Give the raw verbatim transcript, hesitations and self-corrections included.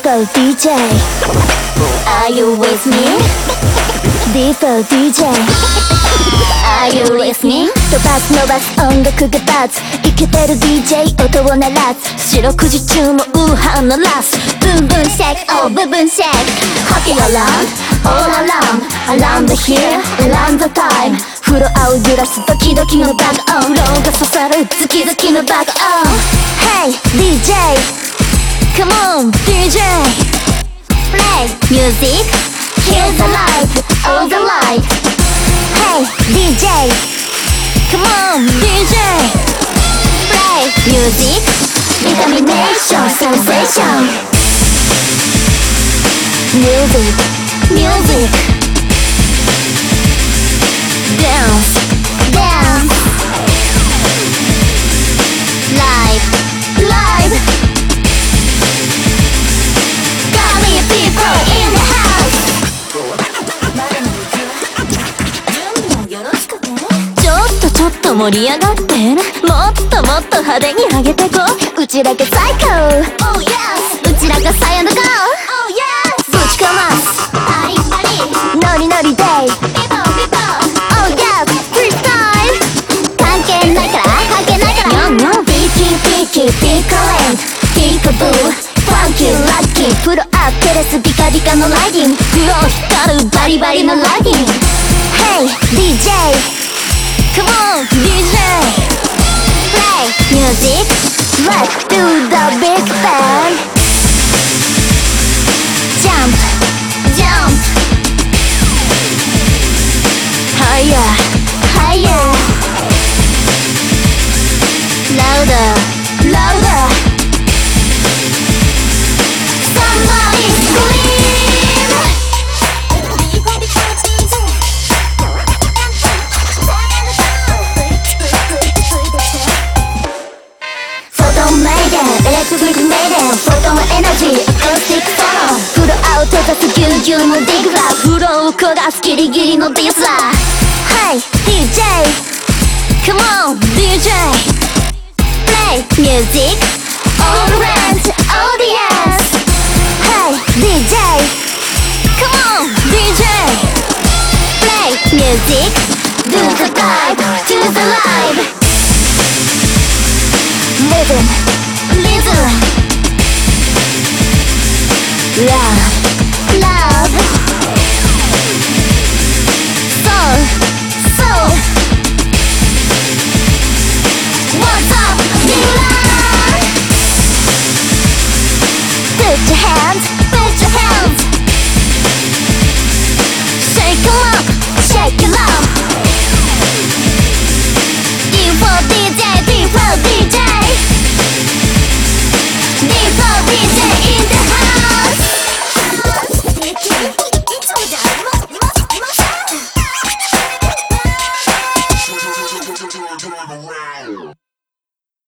Default ディージェー Are you with me? Default ディージェー Are you listening? 飛ばす伸ばす音楽がバズイケてる ディージェー 音を鳴らす四六時中もウーハーのラスブンブンシェイクoh ブンブンシェイク Hockey around all around around the here around the time フロアを揺らすドキドキのバカオンローが刺さるズキズキのバカオン Hey ディージェー Come on ディージェー Play music Here's the light all the light Hey ディージェー Come on ディージェー Play music Determination sensation Music Music Dance Dance Live Live Gully people in the house ちょっとちょっと盛り上がってもっともっと派手に上げてこううちらが最高 Oh yes うちらがサイアンドゴー Oh yes ぶちかますパリパリノリノリデイピポピポ Oh yes フリースタイル関係ないから関係ないからニョンニョンピーキーピーキーピーカレンピーカブーファンキーラッキープロアッテレスビカビカのライディング黒光るバリバリのライディング Hey ディージェー Come on ディージェー Play music Let's do the big bang Jump Jump Higher Higher Louder Louder Somebody scream Photon Maiden Electric Maiden Photon Energy Acoustic Photon フロアを閉ざすぎゅうぎゅうのディグラフローを焦がすギリギリのディスラー Hey ディージェー Come on ディージェー Play music All around audience Hey ディージェー Come on ディージェー Play music Do the dive To the live Rhythm Rhythm Love Love